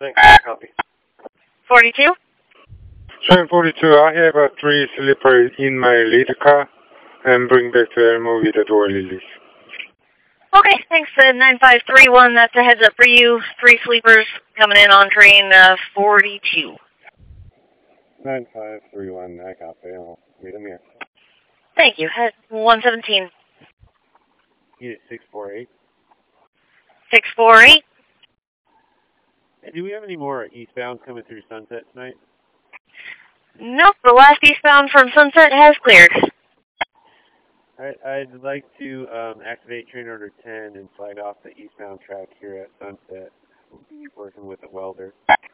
Thanks. Copy. 42? 742, I have 3 sleepers in my lead car and bring back to Elmo with the door release. Okay, thanks. 9531, that's a heads up for you. 3 sleepers coming in on train 42. 9531, I copy. I'll meet him here. Thank you. Head 117. Unit 648. 648? Hey, do we have any more eastbound coming through Sunset tonight? Nope, the last eastbound from Sunset has cleared. Alright, I'd like to activate train order 10 and flag off the eastbound track here at Sunset. We'll be working with a welder.